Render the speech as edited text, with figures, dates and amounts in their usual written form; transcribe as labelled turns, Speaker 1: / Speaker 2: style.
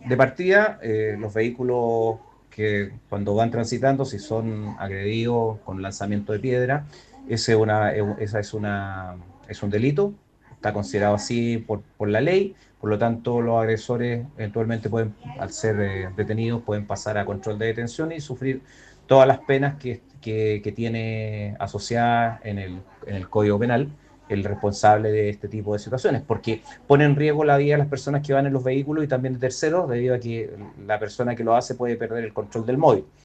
Speaker 1: de partida, los vehículos que cuando van transitando, si son agredidos con lanzamiento de piedra, esa es un delito, está considerado así por la ley, por lo tanto los agresores eventualmente pueden, al ser detenidos, pueden pasar a control de detención y sufrir todas las penas que tiene asociadas en el Código Penal el responsable de este tipo de situaciones, porque pone en riesgo la vida de las personas que van en los vehículos y también de terceros, debido a que la persona que lo hace puede perder el control del móvil.